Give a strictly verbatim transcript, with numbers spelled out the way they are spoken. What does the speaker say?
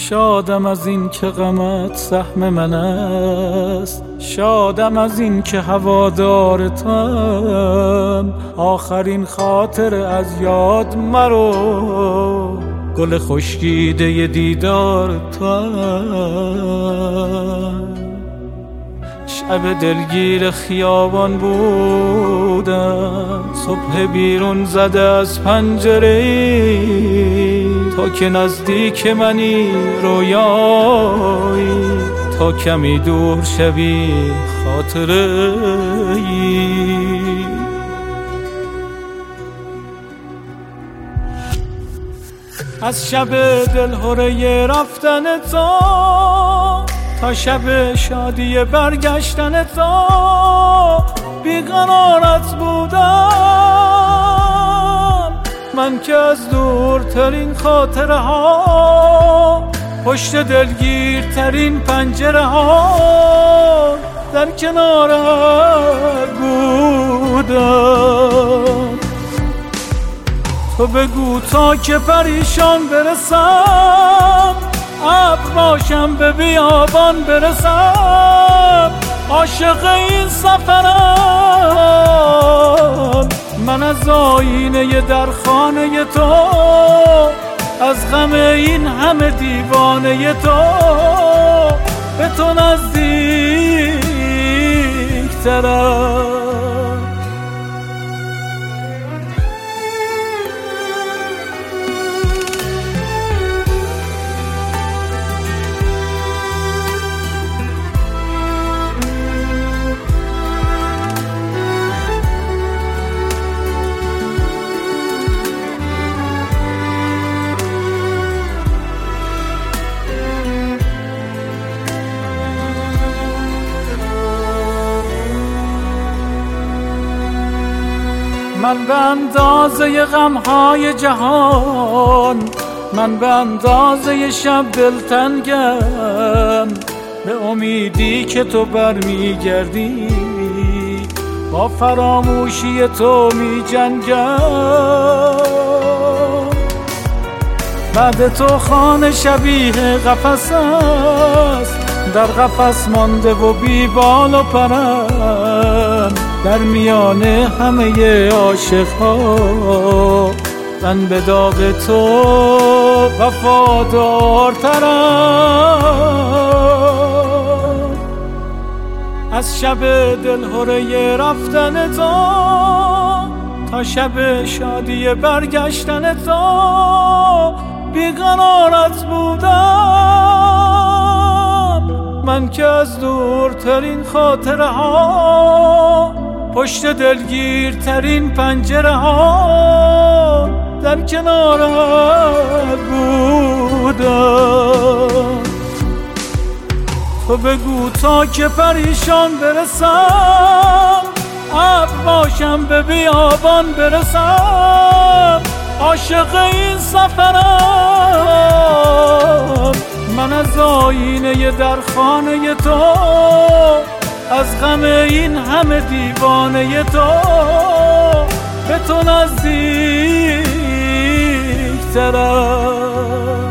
شادم از این که غمت سهم من است، شادم از این که هوادارتم. آخرین خاطر از یاد مرو، گل خشکیده دیدار توام. شب دلگیر خیابان بودم، صبح بیرون زده از پنجره، تا که نزدیک منی رویایی، تا کمی دور شوی خاطره ای. از شب دلهره رفتن تو تا شب شادی برگشتن تو بیقرارت بودم من، که از دورترین خاطره ها پشت دلگیرترین پنجره ها در کنارت بودم. تو بگو تا که پریشان برسم، ابر باشم به بیابان برسم، عاشق این سفرم من، از آینه در خانه تو، از غم این همه دیوانه تو، به تو نزدیک ترم. من به اندازه غمهای جهان، من به اندازه شب دلتنگم، به امیدی که تو برمیگردی، با فراموشی تو می جنگم. بعد تو خانه شبیه قفس است، در قفس مانده و بی بال و پرم، در میان همه عاشق‌ها من به داغ تو وفادارترم. از شب دلهره رفتن تو تا شب شادی برگشتن تو بیقرارت بودم من، که از دورترین خاطره ها پشت دلگیرترین پنجره ها در کنارت بودم. تو بگو تا که پریشان برسم، ابر باشم به بیابان برسم، عاشق این سفرم من، از آینه در خانه تو، از غم این همه دیوانه تو، به تو نزدیک ترم.